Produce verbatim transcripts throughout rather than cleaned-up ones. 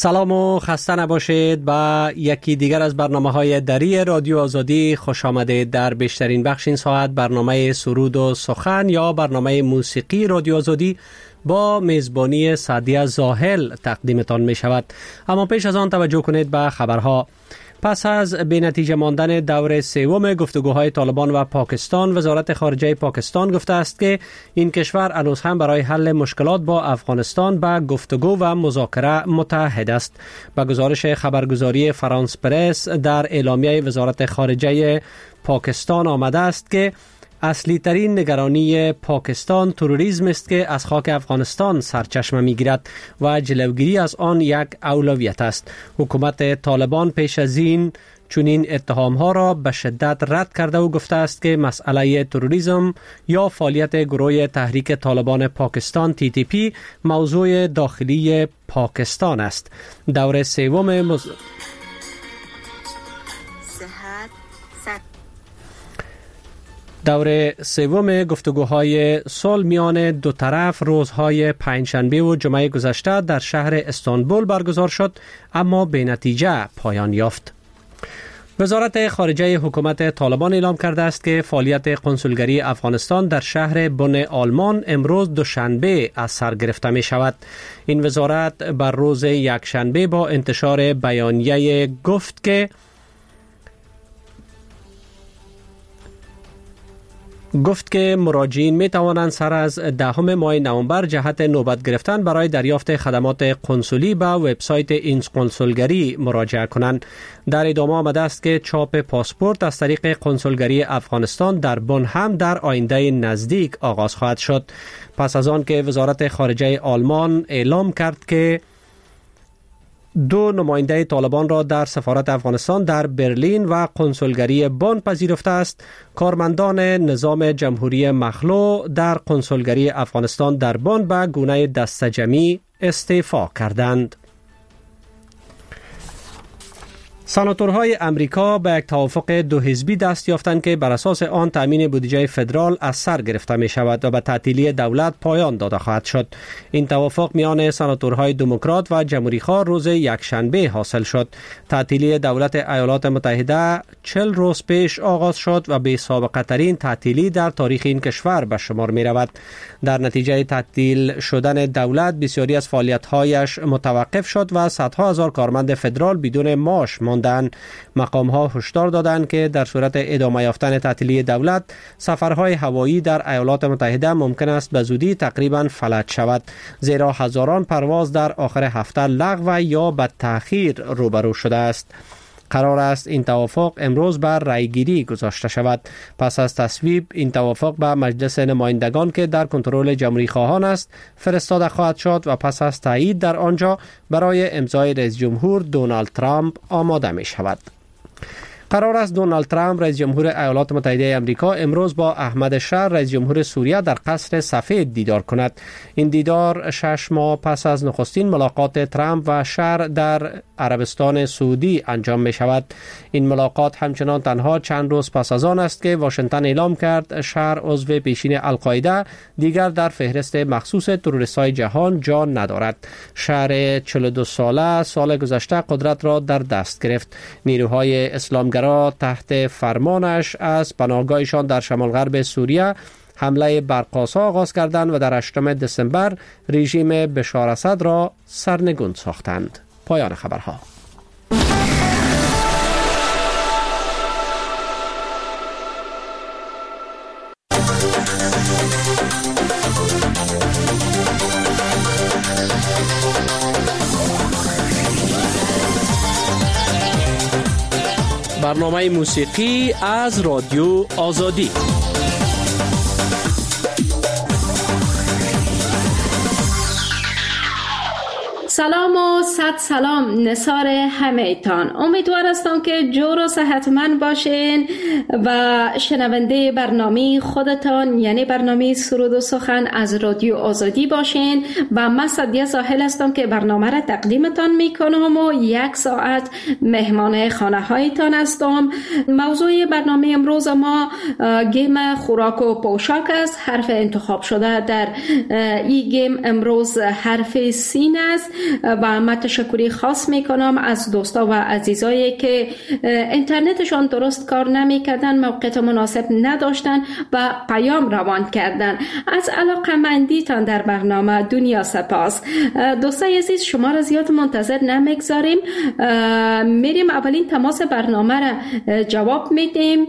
سلام و خسته نباشید. با یکی دیگر از برنامه‌های دری رادیو آزادی خوش آمدید. در بیشترین بخش این ساعت برنامه سرود و سخن یا برنامه موسیقی رادیو آزادی با میزبانی سعدیه زاهل تقدیمتان می شود. اما پیش از آن توجه کنید به خبرها. پس از به نتیجه ماندن دور سوم گفتگوهای طالبان و پاکستان، وزارت خارجه پاکستان گفته است که این کشور هنوز هم برای حل مشکلات با افغانستان به گفتگو و مذاکره متحد است. به گزارش خبرگزاری فرانس پرس در اعلامیه وزارت خارجه پاکستان آمده است که اصلی ترین نگرانی پاکستان تروریسم است که از خاک افغانستان سرچشمه میگیرد و جلوگیری از آن یک اولویت است. حکومت طالبان پیش از این چنین اتهامها را به شدت رد کرده و گفته است که مسئله تروریسم یا فعالیت گروه تحریک طالبان پاکستان تی تی پی موضوع داخلی پاکستان است. دور سوم مز... دور سوم گفتگوهای صلح میان دو طرف روزهای پنجشنبه و جمعه گذشته در شهر استانبول برگزار شد، اما به نتیجه پایان یافت. وزارت خارجه حکومت طالبان اعلام کرده است که فعالیت کنسولگری افغانستان در شهر بن آلمان امروز دوشنبه از سر گرفته می شود. این وزارت بر روز یکشنبه با انتشار بیانیه گفت که گفت که مراجعین می توانند سر از دهم ماه نوامبر جهت نوبت گرفتن برای دریافت خدمات کنسولی به وبسایت این کنسولگری مراجعه کنند. در ادامه آمده است که چاپ پاسپورت از طریق کنسولگری افغانستان در بن هم در آینده نزدیک آغاز خواهد شد. پس از آن که وزارت خارجه آلمان اعلام کرد که دو نماینده طالبان را در سفارت افغانستان در برلین و کنسولگری بن پذیرفته است، کارمندان نظام جمهوری مخلوع در کنسولگری افغانستان در بن به گونه دسته‌جمعی استعفا کردند. سناتورهای امریکا به یک توافق دو حزبی دست یافتند که بر اساس آن تامین بودجه فدرال از سر گرفته می شود و به تعطیلی دولت پایان داده خواهد شد. این توافق میان سناتورهای دموکرات و جمهوری‌خواه روز یکشنبه حاصل شد. تعطیلی دولت ایالات متحده چهل روز پیش آغاز شد و به سابقه ترین تعطیلی در تاریخ این کشور به شمار می رود. در نتیجه تعطیل شدن دولت بسیاری از فعالیت‌هایش متوقف شد و صدها هزار کارمند فدرال بدون معاش ماندند. مقام ها هشدار دادند که در صورت ادامه یافتن تعطیلی دولت سفرهای هوایی در ایالات متحده ممکن است به زودی تقریبا فلج شود، زیرا هزاران پرواز در آخر هفته لغو یا به تأخیر روبرو شده است. قرار است این توافق امروز بر رأیگیری گذاشته شود. پس از تصویب این توافق به مجلس نمایندگان که در کنترل جمهوری خواهان است فرستاده خواهد شد و پس از تایید در آنجا برای امضای رئیس جمهور دونالد ترامپ آماده می شود. قرار است دونالد ترامپ رئیس جمهور ایالات متحده آمریکا امروز با احمد شر رئیس جمهور سوریه در قصر سفید دیدار کند. این دیدار شش ماه پس از نخستین ملاقات ترامپ و شر در عربستان سعودی انجام می شود. این ملاقات همچنان تنها چند روز پس از آن است که واشنگتن اعلام کرد شر عضو پیشین القاعده دیگر در فهرست مخصوص تروریست‌های جهان جا ندارد. شر چهل و دو ساله سال گذشته قدرت را در دست گرفت. نیروهای اسلام تحت فرمانش از پناهگاهشان در شمال غرب سوریه حمله برق‌آسا آغاز کردند و در هشتم دسامبر رژیم بشار اسد را سرنگون ساختند. پایان خبرها. برنامه موسیقی از رادیو آزادی. سلام و صد سلام نثار همه ایتان. امیدوار هستم که جور و صحتمند باشین و شنونده برنامه خودتان یعنی برنامه سرود و سخن از رادیو آزادی باشین و من سعدیه زاهل هستم که برنامه را تقدیمتان میکنم و یک ساعت مهمان خانه هایتان هستم. موضوع برنامه امروز ما گیم خوراک و پوشاک است. حرف انتخاب شده در این گیم امروز حرف سین است و و تشکری خاص میکنم از دوستا و عزیزایی که اینترنتشان درست کار نمیکردن، موقعیت مناسب نداشتن و پیام روان کردن. از علاقه‌مندیتان در برنامه دنیا سپاس. دوستای عزیز، شما را زیاد منتظر نمیگذاریم، میریم اولین تماس برنامه را جواب میدیم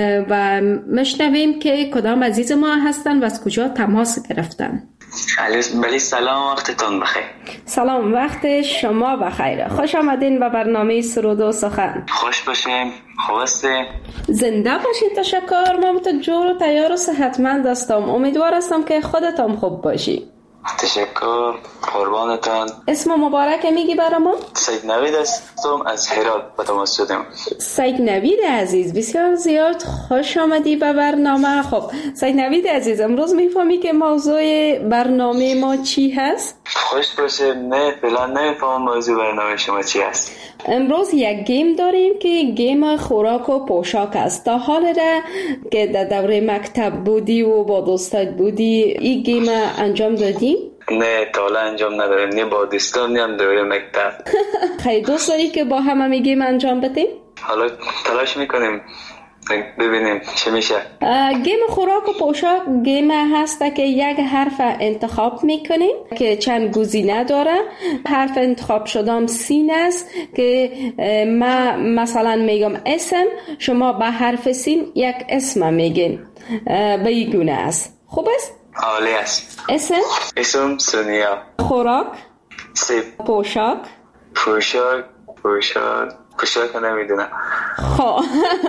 و مشنویم که کدام عزیز ما هستن و از کجا تماس گرفتن. بله، سلام، وقتتون بخیر. سلام، وقت شما بخیر. خوش آمدین به برنامه سرود و سخن. خوش باشیم. خواسته زنده باشین. تشکر. من تو جور و تیار و صحتمند هستم. امیدوار هستم که خودتان خوب باشی. تشکر، قربانتان. اسم مبارک میگی برامون؟ سید نوید هستم، از هرات به تماس شدم. سید نوید عزیز، بسیار زیاد خوش آمدی به برنامه. خب سید نوید عزیز، امروز میفهمی که موضوع برنامه ما چی هست؟ خوش باشه. نه فعلا نمیفهمم موضوع برنامه شما چی هست. امروز یک گیم داریم که گیم خوراک و پوشاک است. تا حال را که در دوره مکتب بودی و با دوستات بودی این گیم انجام دادی؟ نه تا حالا انجام نداریم، نه با دوستان نه هم دوره مکتب. خیلی دوست داری که با هم هم گیم انجام بدیم؟ حالا تلاش میکنیم ببینیم چه میشه. گیم خوراک و پوشاک گیم هست که یک حرف انتخاب میکنیم که چند گزینه داره. حرف انتخاب شدم سین است که ما مثلا میگم اسم، شما به حرف سین یک اسم میگین. به این گونه است. خوب است؟ عالی است. اسم؟ اسم سونیا. خوراک؟ سیب. پوشاک؟ پوشاک پوشاک پوشاک نمیدونم. خب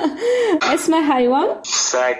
اسم حیوان؟ سگ.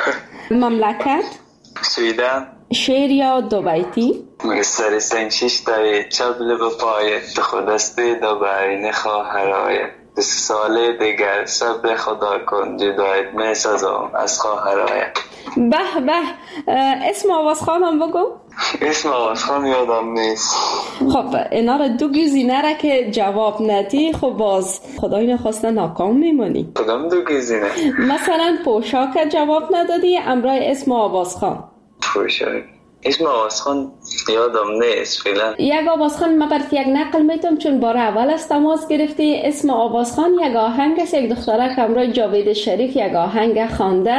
مملکت؟ سویدن. شعر یا دو بیتی؟ سر سنگ شش تایی چبل به پایت خودسته دو برین خواهرای دست ساله دیگر شب خدا کن جدایت می سازم از خواهرای. به به. اسم آوازخانم بگو. اسم آوازخان یادم نیست. خب اینا را دو گزینه را که جواب ندی خب باز خدای نخواسته ناکام میمونی. کدام دو گزینه؟ مثلا پوشاک جواب ندادی، امرای اسم آوازخان. پوشاک اسم آوازخان یادم نیست فعلا. یک آوازخان من برات یک نقل میتونم چون بار اول است تماس گرفتی. اسم آوازخان یک آهنگ است. یک دختره همراه جاوید شریف یک آهنگ خوانده.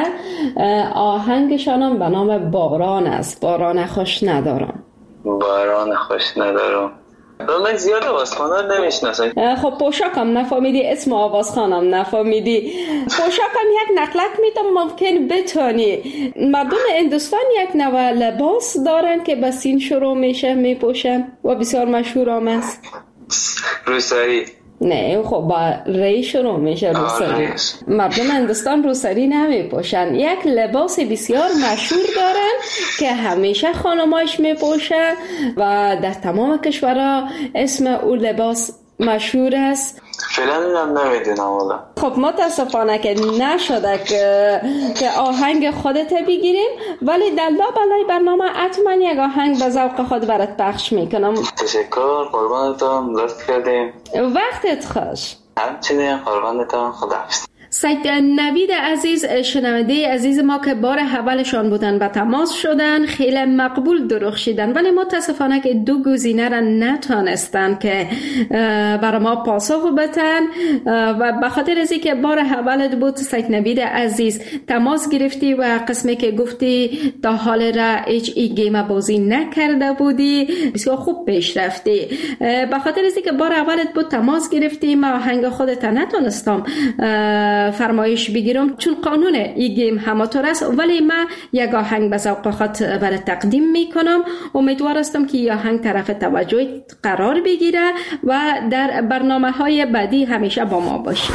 آهنگشانم به نام باران است. باران خوش ندارم. باران خوش ندارم. من زیاد آوازخانه نمیشناسم. خب پوشاکم نفهمیدی، اسم آوازخانم نفهمیدی. پوشاکم یک نقلک میتونم ممکن بتونی. مردم هندوستان یک نوع لباس دارن که به سین شروع میشه میپوشن و بسیار مشهور هم است. روسری. نه خب با ری شروع میشه روسری. مردم هندوستان روسری نمیپوشن. یک لباس بسیار مشهور دارن که همیشه خانمایش میپوشن و در تمام کشورها اسم او لباس مشهور است. فعلا اینم نمیدونم والا. خب متاسفانه که نشده که, که آهنگ خودت بگیریم، ولی در لابلای برنامه حتما یک آهنگ به ذوق خود برات پخش میکنم. تشکر، قربانتان، لطف کردیم. وقتت خوش. همچنین قربانتان، خداحافظ. سید نوید عزیز، شنونده عزیز ما که بار اولشان بودن و تماس شدن، خیلی مقبول درخشیدن، ولی متاسفانه که دو گزینه را نتونستن که برای ما پاسخ بدن و به خاطر از اینکه بار اولت بود سید نوید عزیز تماس گرفتی و قسمی که گفتی تا حال را هیچ ای گیم بازی نکرده بودی بسیار خوب پیش رفتی. به خاطر از اینکه بار اولت بود تماس گرفتی، ما آهنگ خودت نتونستم فرمایش بگیرم چون قانون این گیم همطور است، ولی من یک آهنگ به ذوق خود برای تقدیم میکنم. امیدوار هستم که این آهنگ طرف توجه قرار بگیره و در برنامه های بعدی همیشه با ما باشی.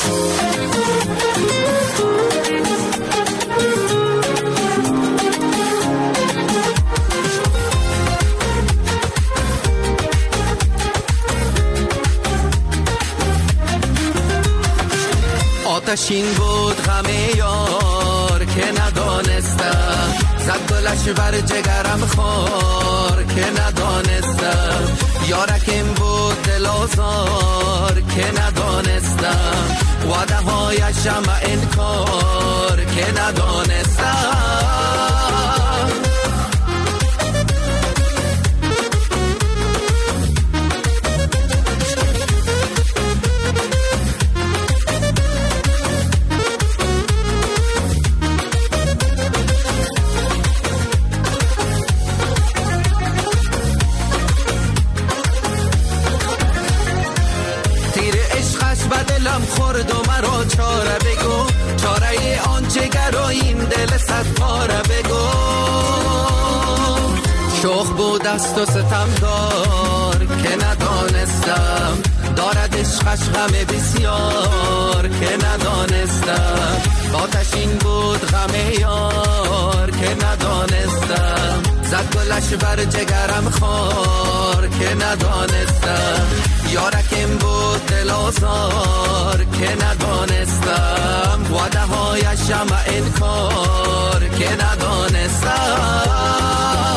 آتشین بود غم یار که ندانستم، زد گلش بر جگرم خار که ندانستم، یارکم بود دل آزار که ندانستم، وعده هایشم انکار که ندانستم. چاره بگو، چاره آن جگر و این دل صد پاره بگو. شوخ بود است و ستم دار که ندانستم، دارد عشقش غم بسیار که ندانستم. آتشین بود غم یار که ندانستم، زد گلش بر جگرم خار که ندانستم. یارکم بود دل آزار که ندانستم، وعده هایشم انکار که ندانستم.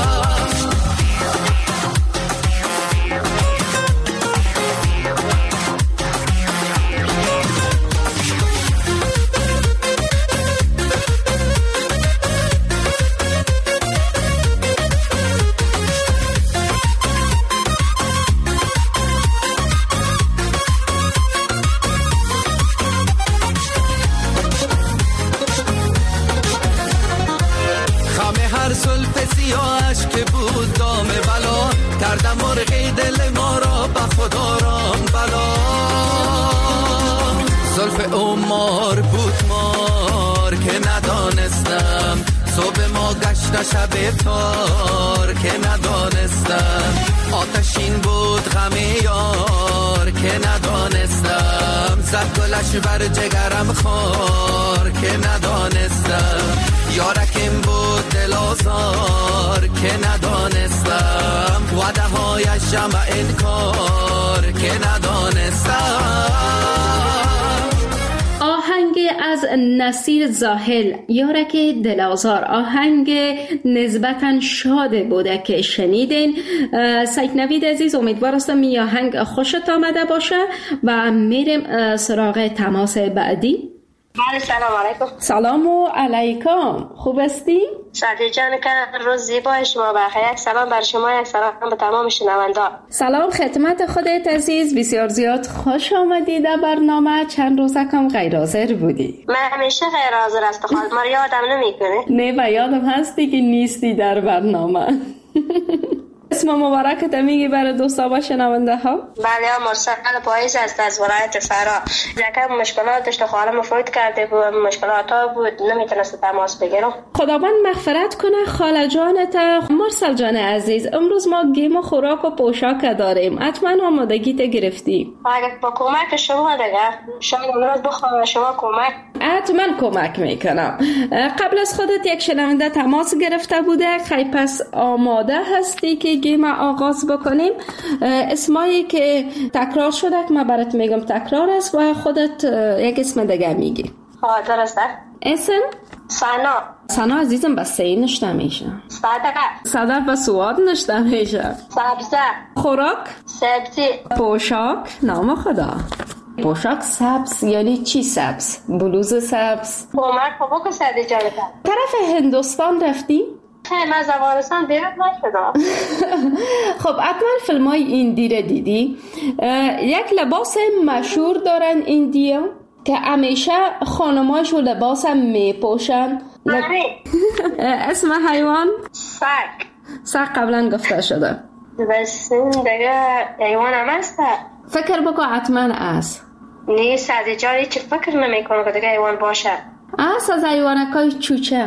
که بود دام بلا، کردم مرغی دل ما را به خدا رام بلا. زلف عمر بود مار که ندانستم، صبح ما گشت شب تار که ندانستم. آتشین بود غم یار که ندانستم، زد گلش بر جگرم خار که ندانستم. یارکم بود دل آزار که ندانستم، وعده هایشم انکار که ندانستم. آهنگ از نصیر زاهل، یارک دل آزار، آهنگ نسبتاً شاد بوده که شنیدین. سید نوید عزیز، امیدوار هستم این آهنگ خوشت آمده باشه و میریم سراغ تماس بعدی. بله، سلام علیکم. سلام و علیکم، خوب هستی؟ سعدی جان که روز زیبای شما بخیر. یک سلام بر شما، یک سلام به تمام شنوندگان. سلام خدمت خودت عزیز، بسیار زیاد خوش آمدی در برنامه. چند روزه کم غیر حاضر بودی. من همیشه غیر حاضر هستم، خالد ما یادم نمیکنه. نه و یادم هستی که نیستی در برنامه. اسم مبارکت میگی برای دوستا و شنونده ها؟ بله، مرسل پاییز است از ولایت فرا. یکم مشکلات داشت، خالم فوت کرده بود، مشکلات ها بود، نمیتونست تماس بگیرم. خداوند مغفرت کنه خاله جانت. مرسل جان عزیز، امروز ما گیم و خوراک و پوشاک داریم، حتما آمادگیت گرفتی؟ اگر با کمک شما دیگه شاید امروز بخوام شما کمک. حتما کمک میکنم. قبل از خودت یک شنونده تماس گرفته بوده، خیلی پس آماده هستی که گیم آغاز بکنیم؟ اسمایی که تکرار شده که من برات میگم تکرار است و خودت یک اسم دیگه میگی. ها درسته. اسم؟ سنا. سنا عزیزم با سی نشته میشه. صدقه. صدق با سواد نشته میشه. سبزه. خوراک؟ سبزی. پوشاک؟ نام خدا. پوشاک سبز یعنی چی سبز؟ بلوز سبز؟ کمک بابا که سعدی جان طرف هندوستان رفتی؟ خیلی از افغانستان بیرون نشدم. خب حتما فیلم های ایندی را دیدی. یک لباس مشهور دارن ایندیا که همیشه خانماشو لباس هم میپوشن. لب... اسم حیوان؟ سگ. سگ قبلا گفته شده. بس دیگه حیوان هم هست. فکر بکن حتما است. نه سعدی جان هیچ فکر نمی کنم که دیگه حیوان باشه. است از حیوانکای چوچه.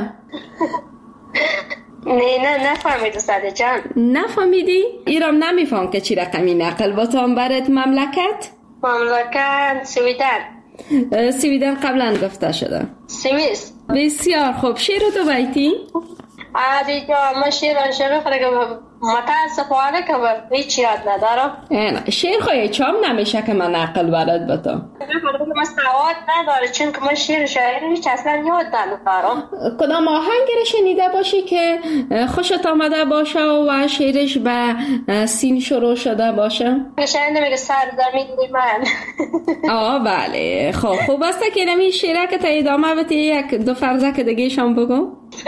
نه نه نفهمیدی سعدی جان. نفهمیدی؟ ایرام نمیفهم که چی رقمی نقل باتان برات. مملکت؟ مملکت سویدن. سویدن قبلا گفته شده. سوئیس. بسیار خوب. شیر تو بیتی؟ عادی جان من شیر شیر خورده متاسفانه که هیچ یاد ندارم. شیر خواهی چام نمیشه که من نقل برات باتم. من سواد نداره چون که من شیر شاعری هیچ اصلا یاد ندارم. کدام آهنگ رو شنیده باشی که خوشت آمده باشه و شیرش به سین شروع شده باشه؟ شاید نمیگه سر زمین من. آه بله. خب خوب است که نمی شیره که تا ادامه بتی یک دو فرزه که دیگه شام بگو.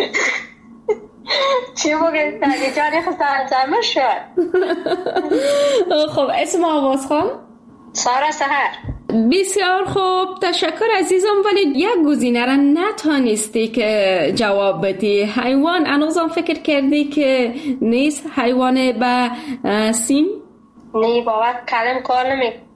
چی بگه تاگه جانی خسته زمه شد. خب اسم آواز خان؟ سارا سحر. بسیار خوب، تشکر عزیزم. ولی یک گزینه را نتانستی که جواب بدی. حیوان انوزم فکر کردی که نیست حیوان به سین؟ نه بابا کلم کار نمی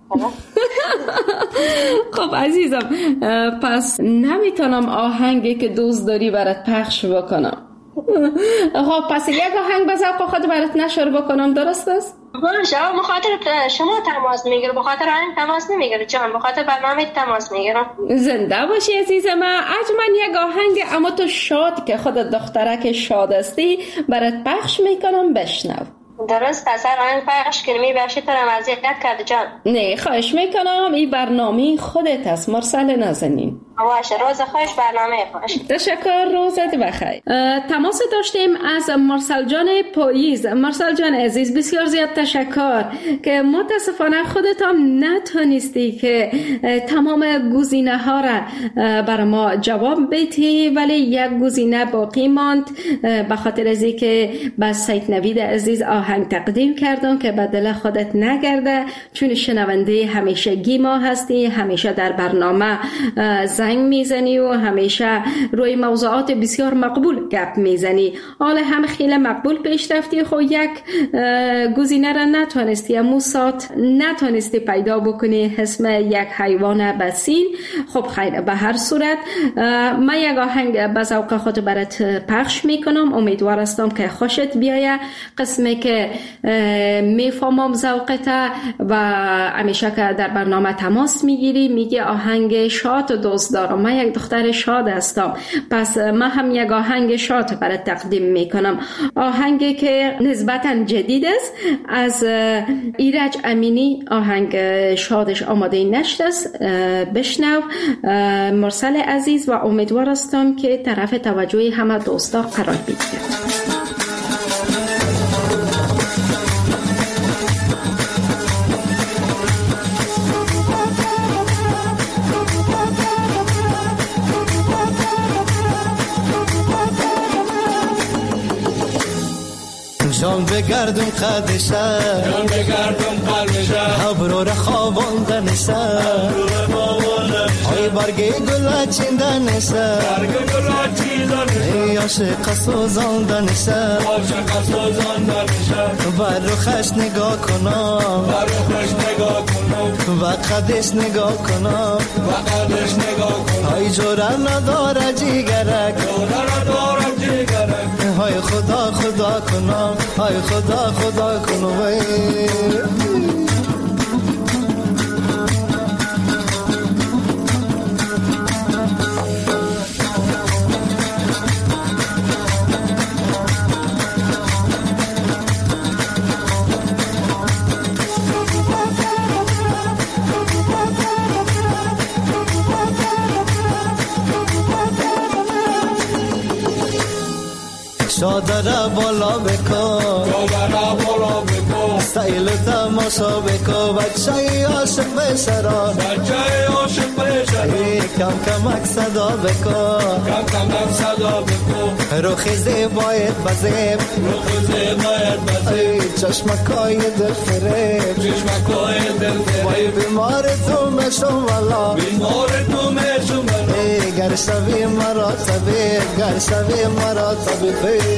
خب عزیزم، پس نمیتونم آهنگی که دوست داری برات پخش بکنم. خب پس یک آهنگ به ذوق خود برات نشر بکنم، درست است؟ باشه، بخاطر شما تماس میگیرم، بخاطر آهنگ تماس نمیگیرم جان، بخاطر برنامه تماس میگیرم. زنده باشی عزیزم. من یک آهنگ اما تو شاد که خودت دخترک شاد هستی برات پخش میکنم، بشنو. درست است، آهنگ پخش کنی بخشی تو را اذیت کرد جان. نه خواهش میکنم، این برنامه خودت است، مرسل نازنین. باشه، روز خوش، برنامه خوش. تشکر، روزت بخیر. تماس داشتیم از مرسل جان پاییز. مرسل جان عزیز، بسیار زیاد تشکر که متاسفانه خودت هم نتونستی که تمام گزینه ها را بر ما جواب بدی، ولی یک گزینه باقی ماند به خاطر از اینکه با سید نوید عزیز آهنگ تقدیم کردم که به دل خودت نگرده، چون شنونده همیشگی ما هستی، همیشه در برنامه زنگ میزنی و همیشه روی موضوعات بسیار مقبول گپ میزنی. حالا هم خیلی مقبول پیش رفتی، خب یک گزینه را نتونستی، امو سات نتونستی پیدا بکنی اسم یک حیوان بسین. خب خیر، به هر صورت من یک آهنگ به ذوق خود برات پخش میکنم، امیدوار هستم که خوشت بیایه. قسمی که میفهمم ذوقت و همیشه که در برنامه تماس میگیری میگی آهنگ شاد دوست دارم، من یک دختر شاد هستم، پس من هم یک آهنگ شاد برات تقدیم میکنم. آهنگی که نسبتا جدید است، از ایرج امینی، آهنگ شادش آماده نشد است. بشنو مرسل عزیز و امیدوار هستم که طرف توجه همه دوستا قرار بگیرد. جان بگردم قدشه، جان بگردم قلبشه، ابرو را خوابانده نسه، های برگه گل چینده نسه، برگه گل چینده نسه، عاشق سوزانده نسه، عاشق سوزانده نسه، بر روخش نگاه کنم، بر روخش نگاه کنم، و قدش نگاه کنم، و قدش نگاه کنم، های جوره نداره جیگرک، جوره نداره جیگرک، های خدا خدا کنم، های خدا خدا کنم. شادره بالا بکن، شادره بالا بکن، سیل تماشا بکن، بچه عاشق بشرا، بچه عاشق بشرا، کم کمک صدا بکن، کم کمک صدا بکن، روخ زیبایت بزیب، روخ زیبایت بزیب، چشمکای دل فریب، چشمکای دل فریب، وای بیمار تو مشم والا، بیمار تو مشم والا، گر شوی مرا طبیب، گر شوی مرا طبیب.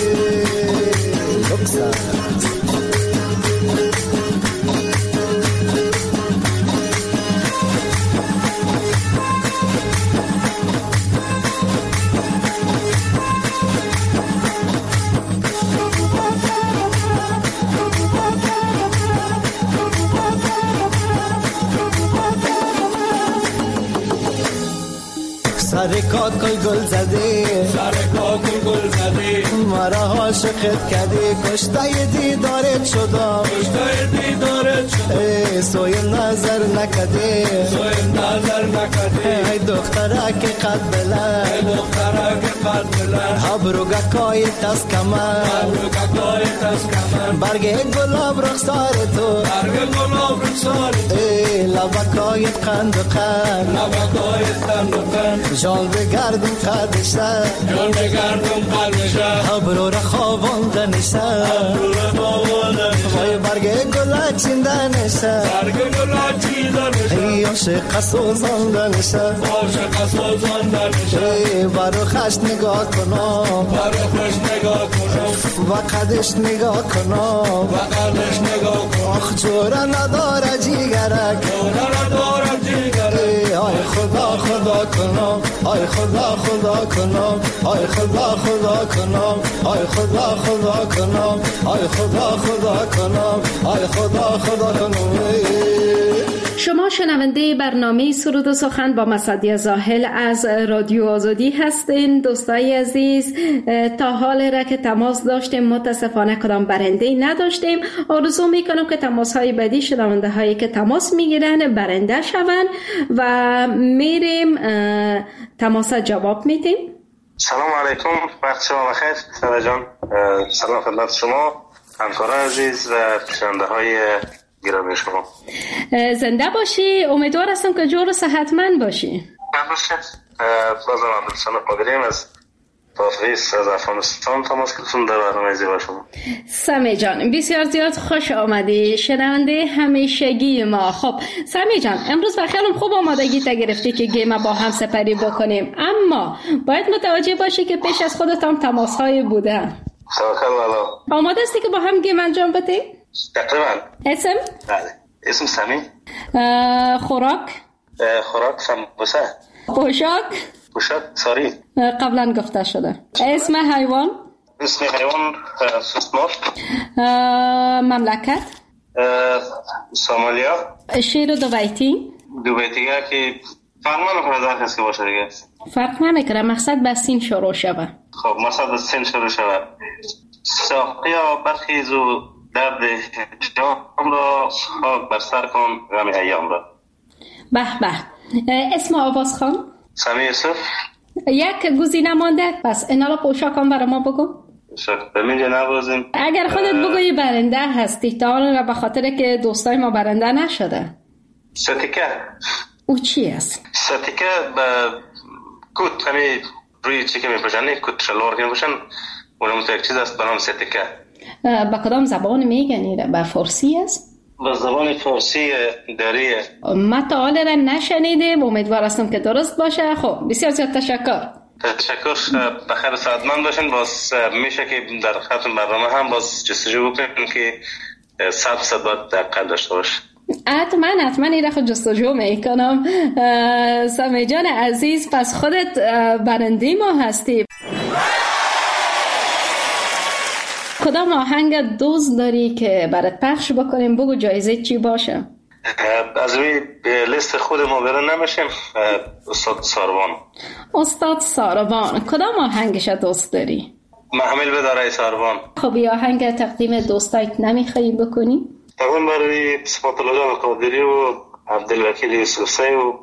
سر کاکل گل زدی، سر کاکل گل زدی، مرا عاشقت کردی، کشته دیدارت شدم، کشته دیدارت شدم، سوی نظر نکردی، سوی نظر نکردی، ای دختره که قد بلند، ای دختره که قد بلند، ابرو گکای تس کمر، ابرو گکای تس کمر، برگ گلاب رخسار تو، برگ گلاب رخسار تو، ای لبکای قند و قند، لبکای قند و قند، جان بگردم قدشه، جان بگردم قلبشه، ابرو را خوابانده نشه، ابرو را خوابانده نشه، وای برگ گل چینده نشه، برگ گل چینده ای عاشق سوزاندنشه عاشق سوزاندنشه برو خش نگاه کنا برو خش نگاه کنا و قدش نگاه کنا و قدش نگاه کنا آخ جوره نداره جیگرک جوره نداره جیگرک آی خدا خدا کنا آی خدا خدا کنا آی خدا خدا کنا آی خدا خدا کنا آی خدا خدا کنا آی خدا خدا کنا. شما شنونده برنامه سرود و سخن با مصدی زاهل از رادیو آزادی هستین. دوستای عزیز، تا حال را که تماس داشتیم متاسفانه کدام برنده نداشتیم. آرزو میکنم که تماس های بعدی شنونده هایی که تماس میگیرن برنده شون و میریم تماس جواب میدیم. سلام علیکم، وقت شما بخیر. سارا جان، سلام خدمت شما، همکاران عزیز و شنونده های گرامی شما. زنده باشی. امیدوار هستم که جور و صحتمند باشی. باشه. بازم عبدالحسن قادریم از تافریس از افغانستان تماس گرفتم در برنامه زیبا شما. سمی جان، بسیار زیاد خوش آمدی، شنونده همیشگی ما. خب سمی جان، امروز بخیالم خوب آمادگی تا گرفتی که گیم با هم سپری بکنیم، اما باید متوجه باشی که پیش از خودت هم تماس های بوده. توکل والا. آماده هستی که با هم گیم انجام بدی؟ تقریبا. اسم؟ بله. اسم سمی. خوراک؟ خوراک سمبوسه. پوشاک؟ پوشاک ساری. قبلا گفته شده. اسم حیوان؟ اسم حیوان سوسمار. مملکت؟ سومالیا. شیر دو بیتی؟ دو بیتی که فرق نمیکنه در کسی باشه دیگه. فرق نمیکنه، مقصد به سین شروع شوه. خب مقصد به سین شروع شوه. ساقیا برخیز و درد جام را خاک بر سر کن غم ایام را. به به. اسم آواز خان؟ سمی یوسف. یک گزینه مانده، پس اینا را پوشاکان برای ما بگو. پوشاک بمینجا نبازیم. اگر خودت بگویی برنده هستی، تا حالا به خاطر که دوستای ما برنده نشده. ستیکه. او چی است؟ ستیکه به کت همی روی چی که میپوشن، کت شلوار که میپوشن، اونم تو یک چیز است به نام ستیکه. با کدام زبان میگنی؟ به فارسی است؟ به زبان فارسی دریه. ما تا حالا را نشنیدیم، امیدوار هستم که درست باشه. خب بسیار زیاد تشکر. تشکر. بخیر و سعادتمند باشین. باز میشه که در ختم برنامه هم باز جستجو بکنیم که صد صد باید دقیق داشته باشه. حتما حتما این را خود جستجو میکنم. سمی جان عزیز، پس خودت برنده ما هستی. کدام آهنگ دوست داری که برات پخش بکنیم؟ بگو جایزه چی باشه؟ از روی لیست خود ما برن نمیشیم. استاد ساروان. استاد ساروان، کدام آهنگش دوست داری؟ محمل بداره ساروان. خب این آهنگ تقدیم دوستایت نمیخوایی بکنی؟ تقدیم برای صفات الله جان قادری و عبدالوکیل یوسفزی و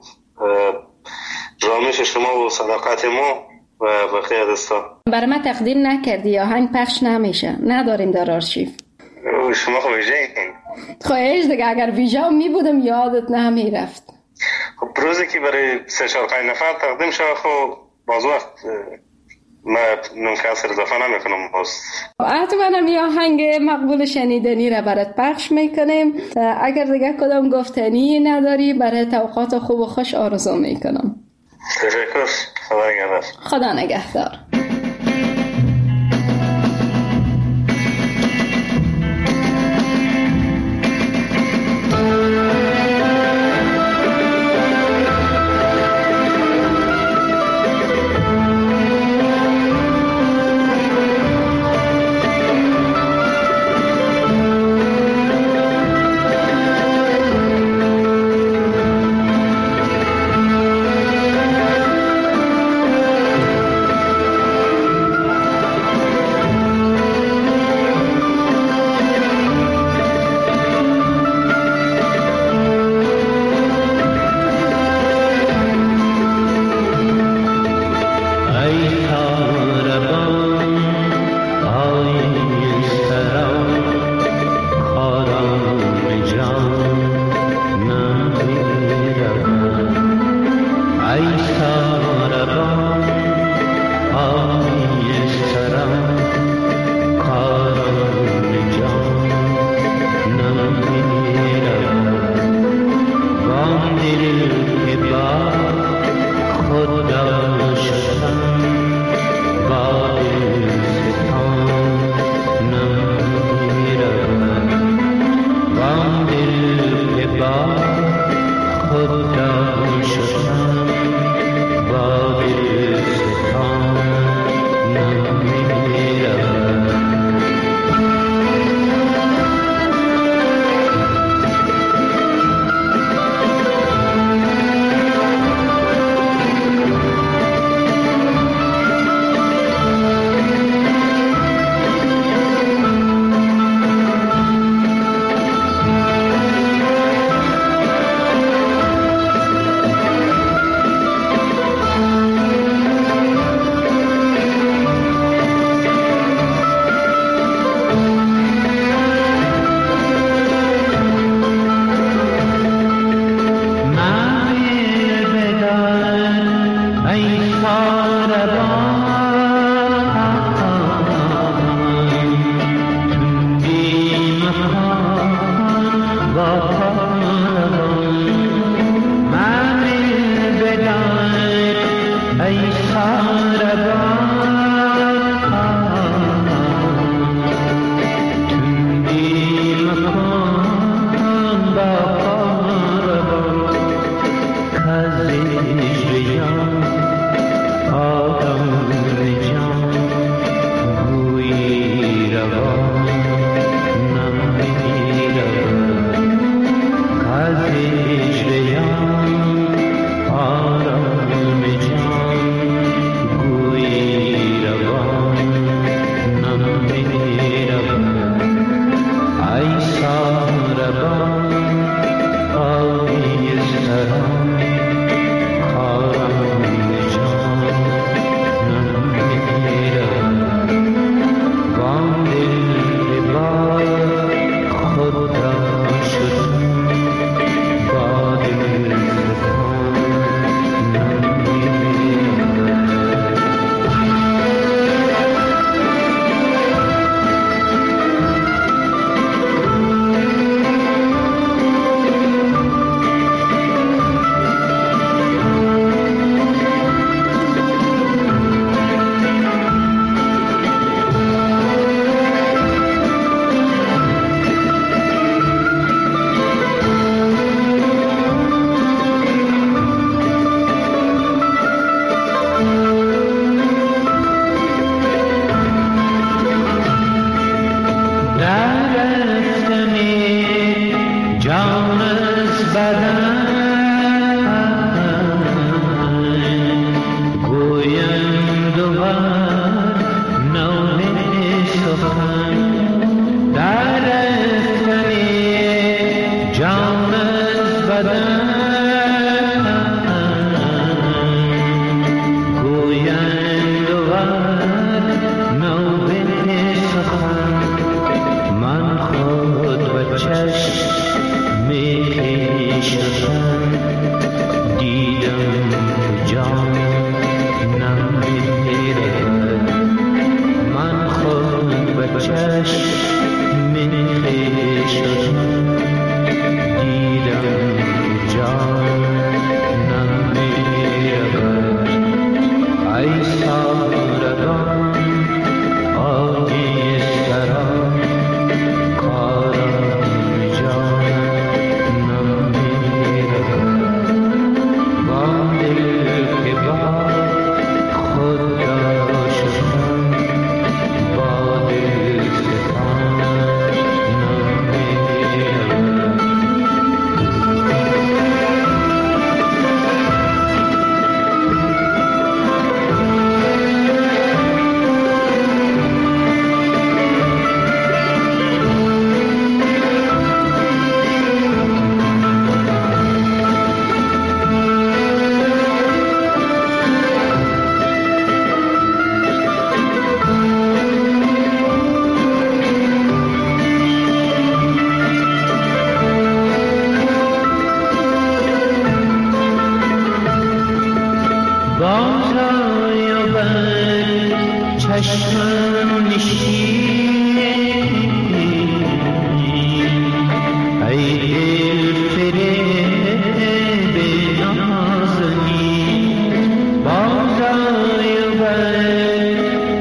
رامش شما و صداقت ما و بقیه دوستان. برای ما تقدیم نکردی، آهنگ پخش نمیشه، نداریم در آرشیو. شما خب ویژه این خواهش دیگه، اگر ویژه می بودم یادت نمیرفت. خب روزی که برای سه چهار پنج نفر تقدیم شد، خب باز وقت ما نمکسر اضافه نمی کنم. باز حتما هم یه آهنگ مقبول شنیدنی را برات پخش میکنیم. اگر دیگه کدام گفتنی نداری، برای توقعات خوب و خوش آرزو میکنم. تشکر. خدا نگهدار. خدا نگهدار.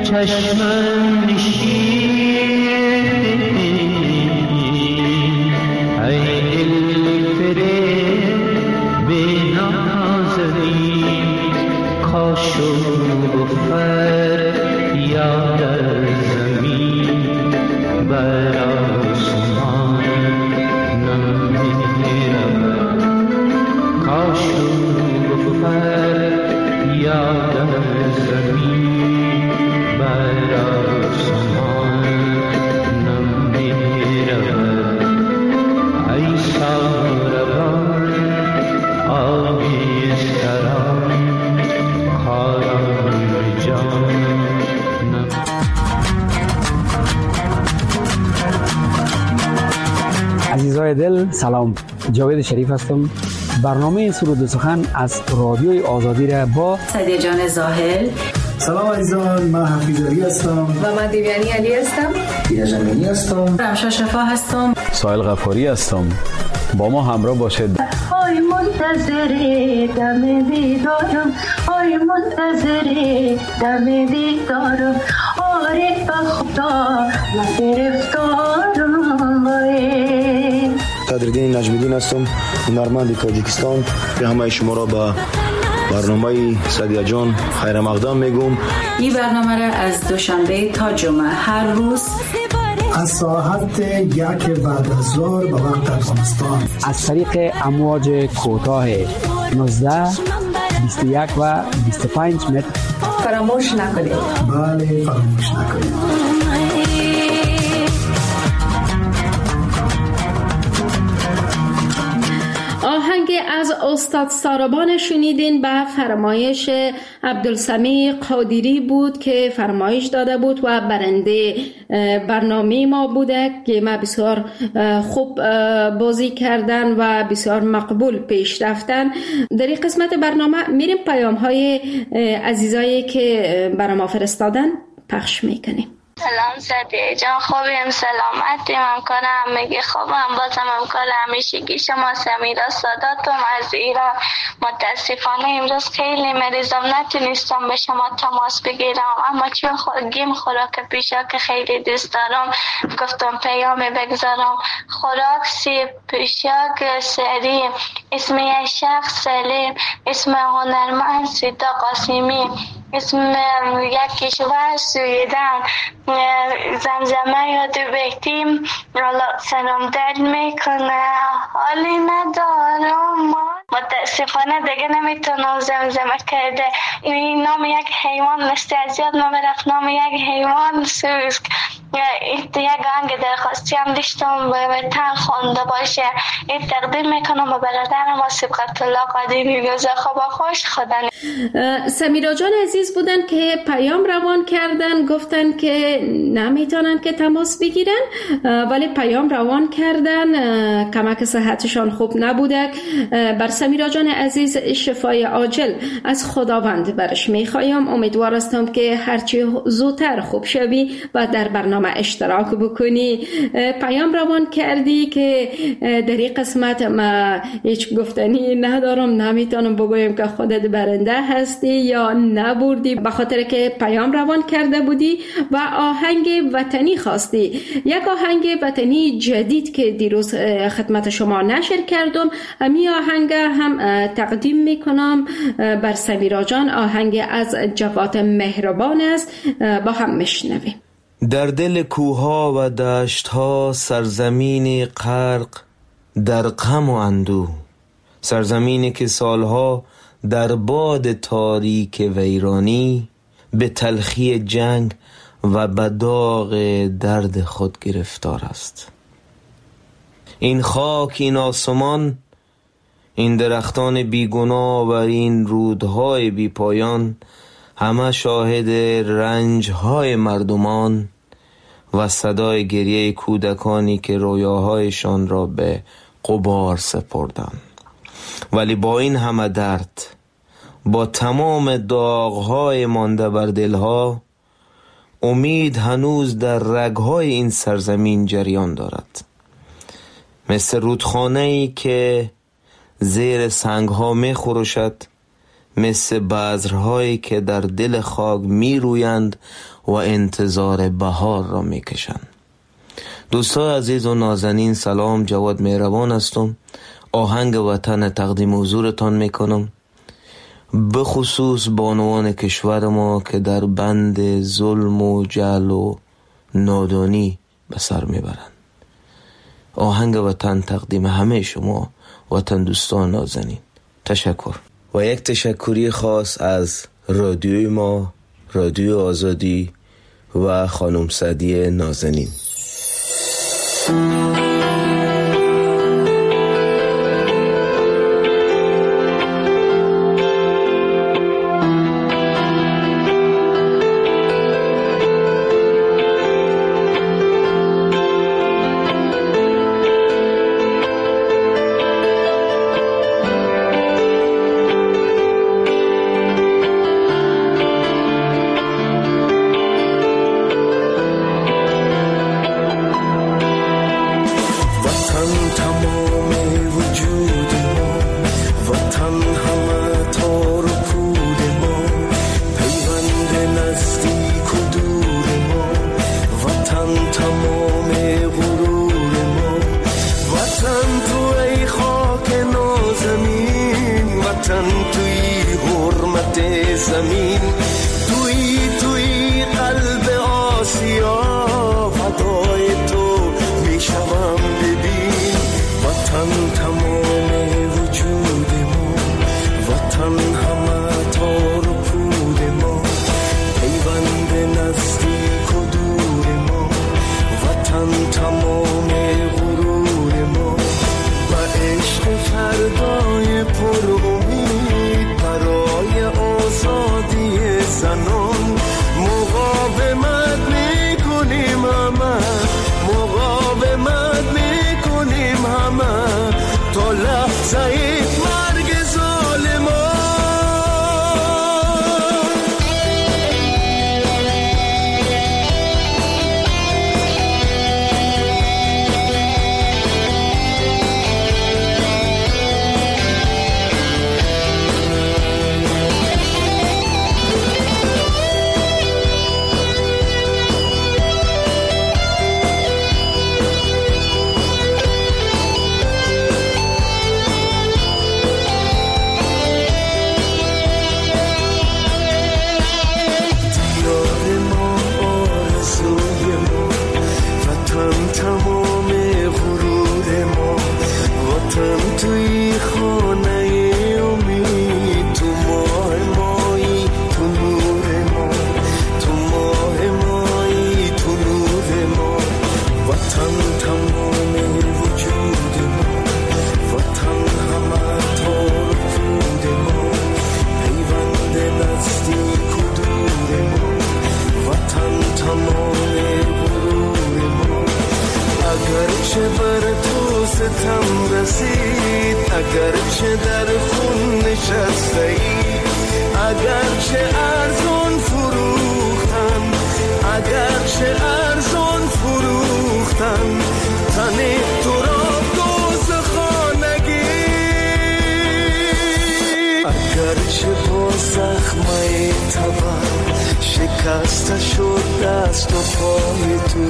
چشمم نشین ای دل فریب بی نازنین کاش و بفر یاد زمین بر آسمان نمیرود کاش و بفر یاد زمین بر آسمان نمیرود ای ساربان آبی سران خاران جان عزیزای دل سلام، جاوید شریف هستم. برنامه سرود و سخن از رادیوی آزادی را با سعدیه جان زاهل. سلام عزیزان، من حفیظ علی هستم و من دیویانی علی هستم. دیده جمینی هستم. رمشا شفا هستم. سایل غفاری هستم. با ما همراه باشید. آی منتظر دم دیدارم، آی منتظر دم دیدارم، آره به خدا من گرفتارم. قدردین نجمیدین هستم، هنرمند تاجیکستان. به همه شما را به برنامه سعدیه جان خیر مقدم میگم. این برنامه را از دوشنبه تا جمعه هر روز از ساعت یک بعد از ظهر به وقت افغانستان از طریق امواج کوتاه نوزده، بیست و یک و بیست و پنج متر فراموش نکنید. بله فراموش نکنید. آهنگ از استاد ساربان شنیدین به فرمایش عبدالسمیع قادری بود که فرمایش داده بود و برنده برنامه ما بوده که ما بسیار خوب بازی کردن و بسیار مقبول پیش رفتن. در این قسمت برنامه میریم پیام های عزیزایی که برای ما فرستادن پخش میکنیم. سلام سعدیه جان، خوبیم؟ سلامتی؟ ممکنه همگی خوبم. بازم امکان همیشگی شما سمیرا ساداتم از ایران. متاسفانه امروز خیلی مریضم، نتونستم به شما تماس بگیرم، اما چون گیم خوراک پیشا که خیلی دوست دارم گفتم پیامی بگذارم. خوراک سیب پیشاک سری، اسم یک شخص سلیم، اسم هنرمند سیتا قاسمی، اسم یک کشور سویدن، زمزمه یاد بیتیم سلام دل میکنه حالی ندارم. متاسفانه دیگه نمیتونم زمزمه کرده. این نام یک حیوان مثل از یاد نمیرفت، نام یک حیوان سوسک. یک آهنگ درخواستی هم داشتم به تن خونده باشه، این تقدیم میکنم به برادرم صبغت الله قادری. روز خوب خوش خدا. سمیرا جان عزیز بودن که پیام روان کردن، گفتن که نمیتونن که تماس بگیرن ولی پیام روان کردن، کمک صحتشان خوب نبوده. بر سمیرا جان عزیز شفای عاجل از خداوند برش میخوایم. امیدوار هستم که هرچی زودتر خوب شوی و در برنامه اشتراک بکنی. پیام روان کردی که در این قسمت ما هیچ گفتنی ندارم، نمیتونم بگویم که خودت برنده هستی یا نبردی، به خاطر که پیام روان کرده بودی و آهنگ وطنی خواستی. یک آهنگ وطنی جدید که دیروز خدمت شما نشر کردم، امی آهنگ هم تقدیم میکنم بر سمیرا جان. آهنگ از جواد مهربان است، با هم میشنویم. در دل کوها و دشتها سرزمین غرق در غم و اندوه، سرزمینی که سالها در باد تاریک ویرانی به تلخی جنگ و به داغ درد خود گرفتار است. این خاک، این آسمان، این درختان بیگناه و این رودهای بی پایان همه شاهد رنجهای مردمان و صدای گریه کودکانی که رویاهایشان را به غبار سپردند. ولی با این همه درد، با تمام داغهای مانده بر دلها، امید هنوز در رگهای این سرزمین جریان دارد، مثل رودخانه‌ای که زیر سنگها می خروشد مثل بذرهایی که در دل خاک می رویند و انتظار بهار را می کشند. دوستای عزیز و نازنین، سلام، جواد مهربان هستم. آهنگ وطن تقدیم حضورتان می کنم، به خصوص بانوان کشور ما که در بند ظلم و جهل و نادانی به سر می برند. آهنگ وطن تقدیم همه شما وطن دوستان نازنین. تشکر. و یک تشکری خاص از رادیوی ما، رادیو آزادی و خانم سعدیه نازنین. شکسته شد دست و پای تو،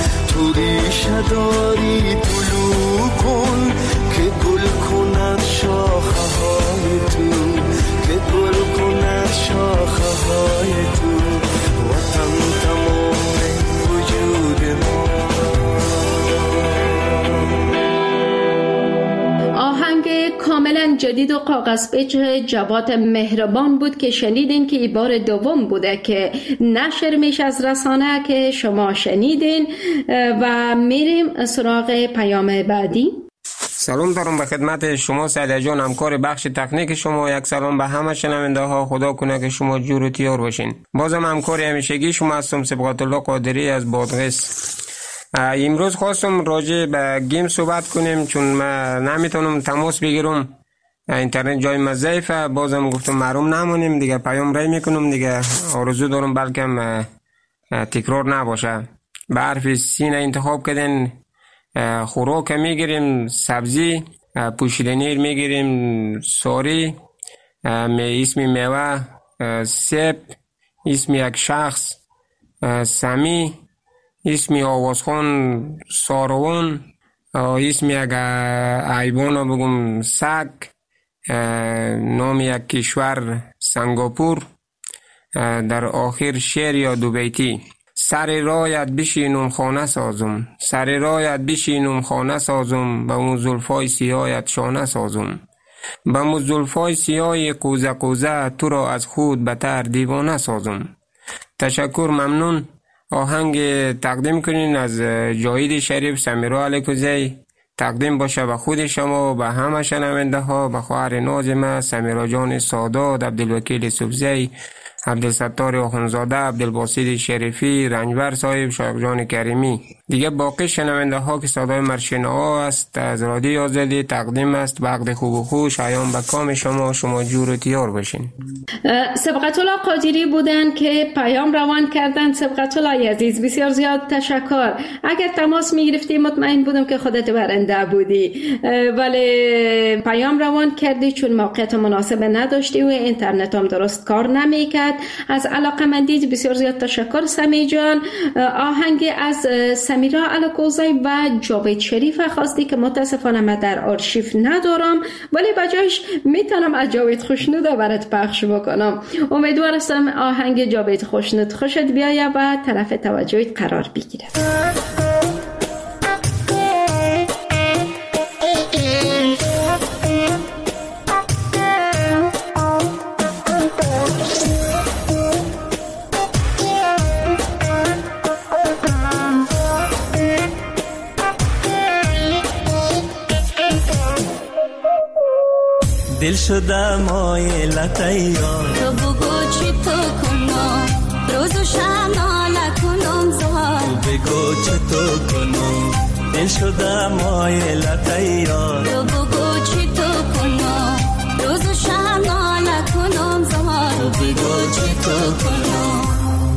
تو ریشه داری طلوع کن که گل کند شاخه های تو، که گل کند شاخه های تو. وطن تمام وجود ما. آهنگ کاملا جدید و کاغذ پیچ جواد مهربان بود که شنیدین که این بار دوم بوده که نشر میشه از رسانه که شما شنیدین و میریم سراغ پیام بعدی. سلام دارم به خدمت شما سعدیه جان، همکار بخش تکنیک شما. یک سلام به همه شنونده ها، خدا کنه که شما جور و تیار باشین. بازم همکار همیشگی شما هستم، سبقت الله قادری از بادغیس. امروز خواستم راجع به گیم صحبت کنیم چون من نمیتونم تماس بگیرم، اینترنت جای من ضعیفه. بازم گفتم محروم نمونیم دیگه، پیام رای میکنم دیگه. آرزو دارم بلکه تکرار نباشه. به حرف سین انتخاب کردن، خوراک میگیریم، سبزی، پوشیدنیر میگیریم، ساری، اسم میوه سیب، اسم یک شخص سمی، اسم آوازخون سارون، اسم یک حیوان بگم سگ، نام یک کشور سنگاپور، در آخر شعر یا دو بیتی. سر رایت بشینم خانه سازم، سر رایت بشینم خانه سازم، با مو زلفای سیاهت شانه سازم، با مو زلفای سیاه قوزه قوزه تو را از خود بتر دیوانه سازم. تشکر، ممنون. آهنگ تقدیم کنین از جاوید شریف سمیرا علیکوزی، تقدیم باشه به خود شما، به همه شنونده ها، به خواهر نازم سمیرا جان سادات، عبدالوکیل سبزی، عبدالستار آخونزاده، عبدالباسط شریفی، رنجبر صاحب، شایق جان کریمی. دیگه باقی شنونده ها که صدای مرشینا ها است از رادیو آزادی تقدیم است. وقت خوب و خوش ایام به کام شما، شما جور و تیار باشین. سبقت الله قادری بودن که پیام روان کردن. سبقت الله عزیز بسیار زیاد تشکر. اگر تماس می گرفتی مطمئن بودم که خودت برنده بودی، ولی پیام روان کردی چون موقعیت مناسب نداشتی و اینترنت هم درست کار نمیکرد. از علاقمندیت بسیار زیاد تشکر سمی جان. آهنگ از سمیرا علیکوزی و جاوید شریف خواستی که متاسفانه من در آرشیو ندارم، ولی بجاش میتونم از جاوید خوشنود برات پخش بکنم. امیدوارم آهنگ جاوید خوشنود خوشت بیاید و طرف توجهت قرار بگیره. دل شده مایلت یار، تو بگو چی تو کنم، روز و شب ناله کنم زار، تو بگو چی تو کنم، دل شده مایلت یار، تو بگو چی تو کنم، روز و شب ناله کنم زار، تو بگو چی تو کنم.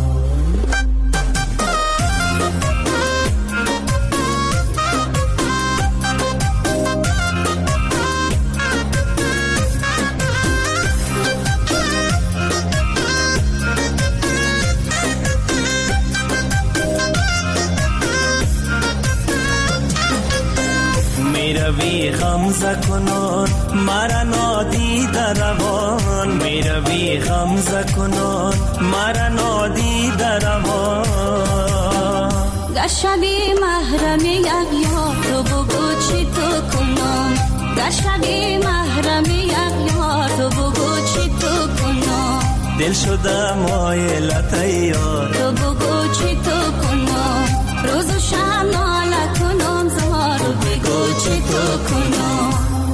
میروی غمزه کنون مرا نادیده روان، میروی غمزه کنون مرا نادیده روان، گشبی محرم یک یار، تو بگو چی تو کنم، گشبی محرم یک یار، تو بگو چی تو کنم، دل شده مایلت یار، تو بگو چی تو کنم، روز و شب ناله کنم زار، تو بگو چی تو کنم.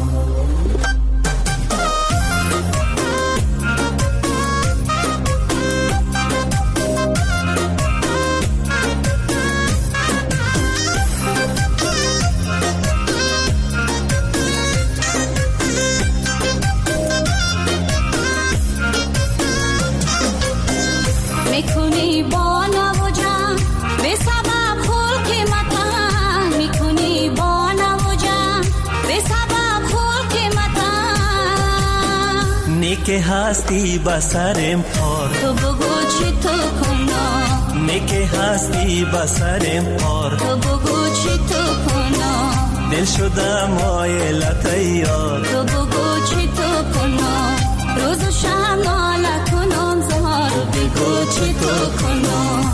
میکنی با نوجم به سبب خلق متن، میکنی با نوجم به سبب خلق متن، نیک هستی بسرم پار، تو بگو چی تو کنم، نیک هستی بسرم پار، تو بگو چی تو کنم، دل شده مایلت یار، تو بگو چی تو کنم، روز و شب ناله کنم زار، تو بگو چی تو کنم.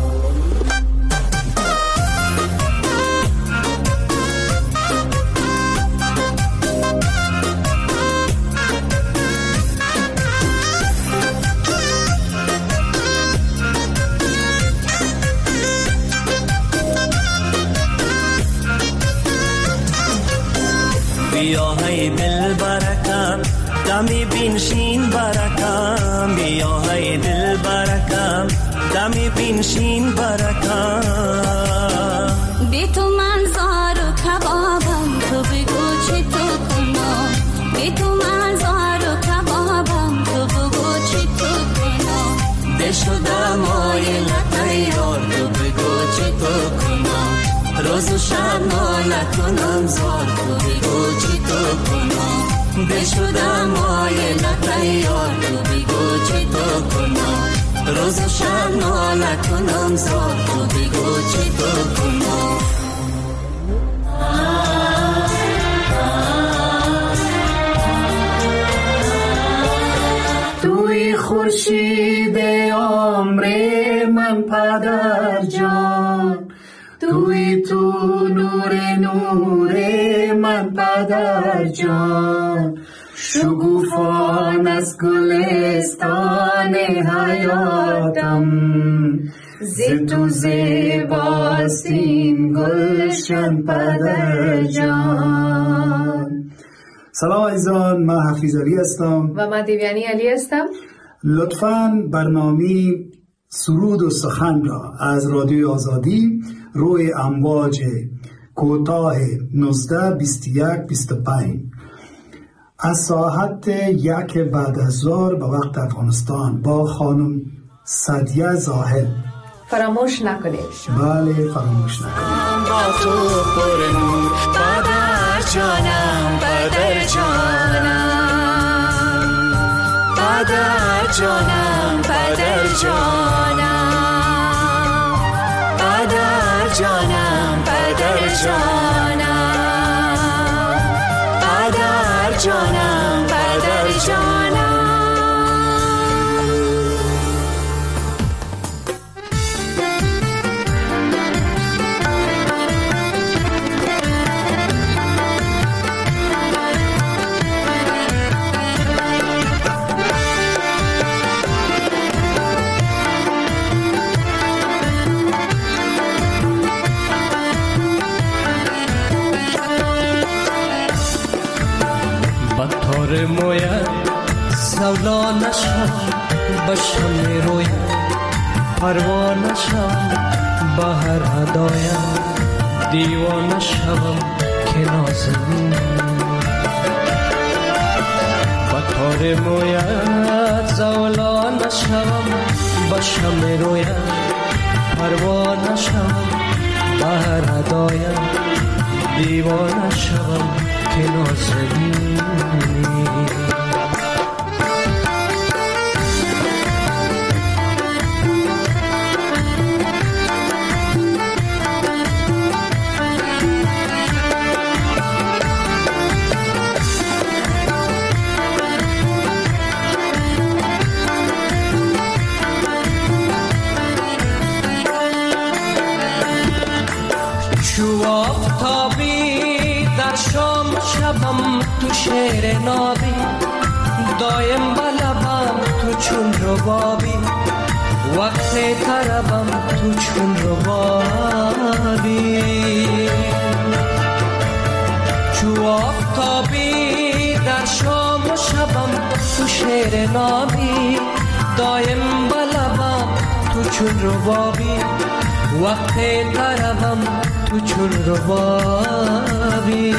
بیا های دل برکم دمی بینشین برکم، بیا های دل برکم دمی بینشین برکم، بی تو من زار و کبابم، تو بگو چی تو کنم، بی تو من زار و کبابم، تو بگو چی تو کنم، دل شده مایلت یار، تو بگو چی تو کنم، روز و شب ناله کنم زار، تو بگو چی تو کنم. دل شدم مایل تیار تو بگو چه تو کنم روز و شب ناله کنم زار تو بگو چه تو کنم توی خورشید عمر من پدر جان توی تو نور نور من پدر جان شگوفان از گلستان حیاتم ز تو زیباستین گلشن پدر جان. سلام عزیزان، من حفیظ علی هستم و من دیویانی علی هستم. لطفاً برنامه سرود و سخن را از رادیوی آزادی روی امواج کوتاه نوزده بیست و یک بیست و پنج از ساعت یک بعد از ظهر به وقت افغانستان با خانم سعدیه زاهد فراموش نکنید. بله فراموش نکنید. با تو پر نور پدر جانم پدر جانم پدر جانم پدر جانم پدر جانم پدر جانم پدر جانم پدر جانم. بطور مویت زولا نشم بشم میرویم پروا نشم بهر هدایم دیوانه شوم که نازنین بطور مویت زولا نشم بشم میرویم پروا نشم بهر هدایم دیوانه شوم که نازنین. چو آفتابی در شام شبم تو شعر نابی دایم بلبم تو چون ربابی وقت طربم تو چون ربابی چو آفتابی در شام شبم تو شعر نابی دایم بلبم تو چون ربابی وقت طربم تو چون ربابی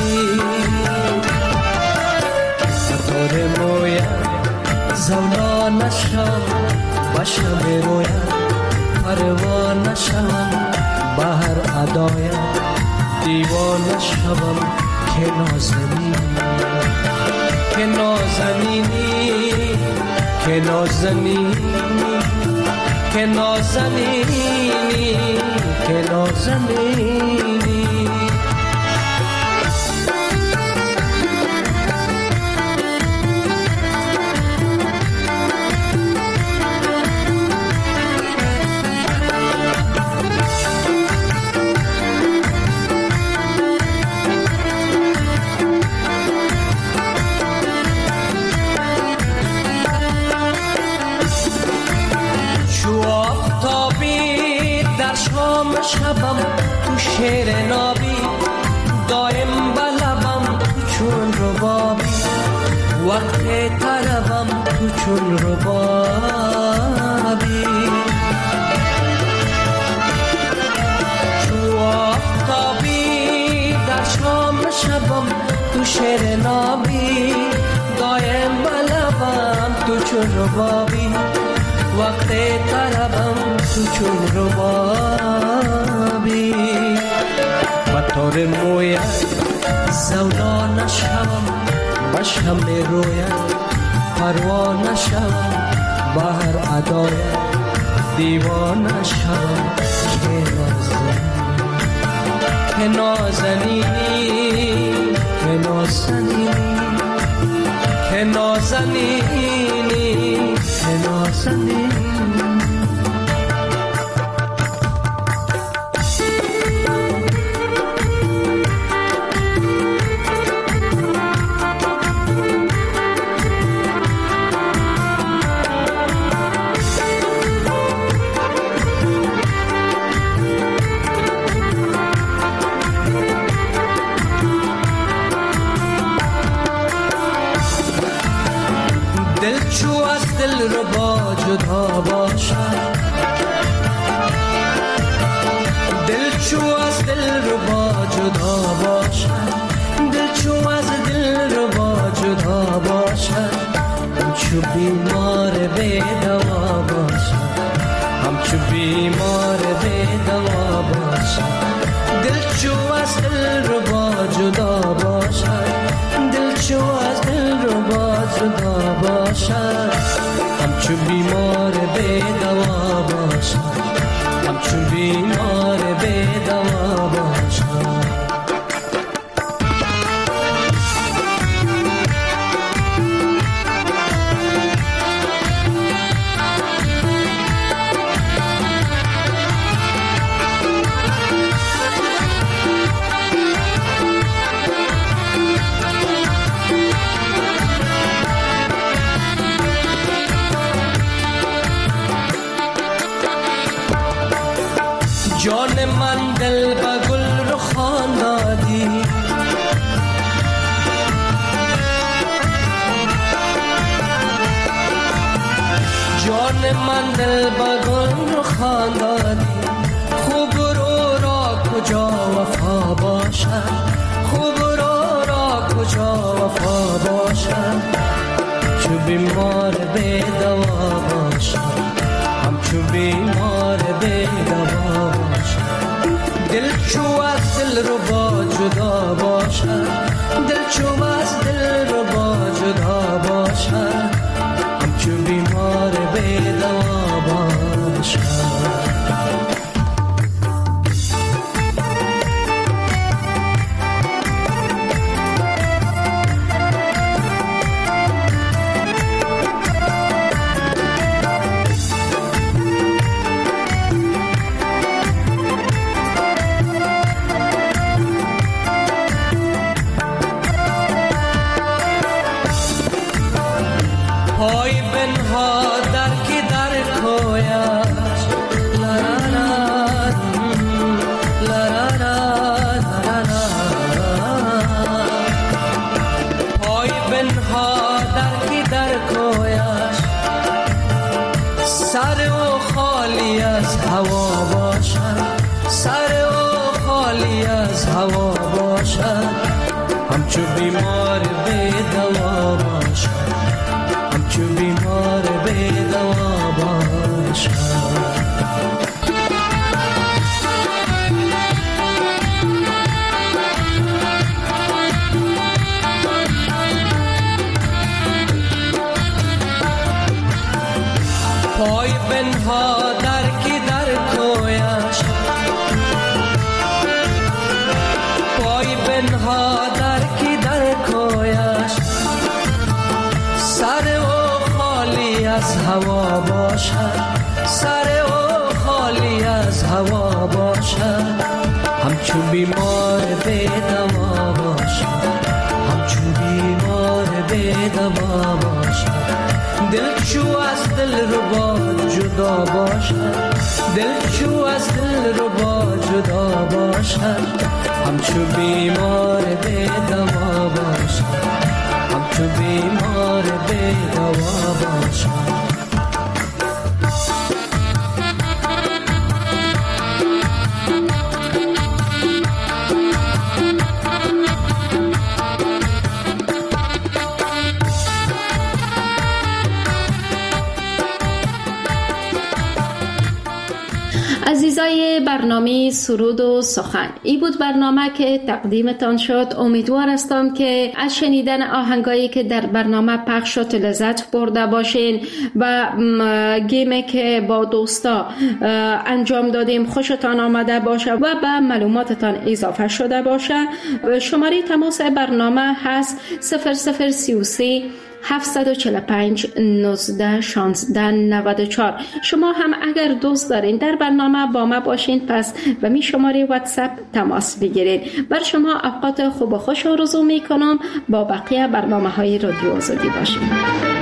بطور مویم زولا نشم بشم رویم پروا نشم بهر ادایم دیوانه شوم که نازنین که نازنینی که نازنینی که نازنینی که نازنینی. شبم تو شعر نابی دایم بلبم تو چون ربابی وقت طربم تو چون ربابی چو آفتابی در شام شبم تو شعر نابی دایم بلبم تو چون ربابی وقت طربم تو چون ربابی بطور مویت زولا نشم و شمع رویت پروا نشوم بهر ادایت دیوانه شوم که نازنینی که نازنینی که نازنینی که نازنینی جدا باشد دل چو از دل رو با جدا باشد دل چو از دل رو با جدا باشد همچو بیمار بی دوا باشد همچو بیمار بی دوا باشد دل چو از دل رو با جدا باشد دل چو از دل رو با جدا باشد همچو بیمار بی دوا باشد همچو بیمار بی دوا باشد جان من دل با گل رو خواندادی جان من دل با گل رو خواندادی خوب رو را کجا وفا باشد خوب رو را کجا وفا باشد چو بیمار بی دوا باشد همچو بیمار بی دوا دل چو از دل رو با جدا باشد دل چو از دل رو با جدا باشد همچو بیمار بی دوا باشد پای بنها در کی در کویش لرارا لرارا پای بنها در کی در کویش سر و خالی از هوا باشد سر و خالی از هوا باشد همچو بیمار بی دوا باشد همچو بیمار بی دوا باشد پای بنها در کی در کویش پای بنها در کی در کویش سر و خالی از هوا باشد سر و خالی از هوا باشد همچو بیمار بی دوا باشد همچو بیمار بی دوا باشد دل چو از دل رو با جدا باشد دل چو از دل رو با جدا باشد همچو بیمار بی دوا باشد همچو بیمار بی دوا باشد عزیزای برنامه سرود و سخن، این بود برنامه که تقدیمتان شد. امیدوار هستم که از شنیدن آهنگایی که در برنامه پخش شد لذت برده باشین و گیمی که با دوستا انجام دادیم خوشتان آمده باشه و به معلوماتتان اضافه شده باشه. شماره تماس برنامه هست صفر صفر سی و سه هفت چهار پنج نوزده شانزده نود و چهار. شما هم اگر دوست دارین در برنامه با ما باشین، پس و می شماره واتساپ تماس بگیرید. بر شما اوقات خوب و خوش آرزو می کنم. با بقیه برنامه های رادیو آزادی باشین.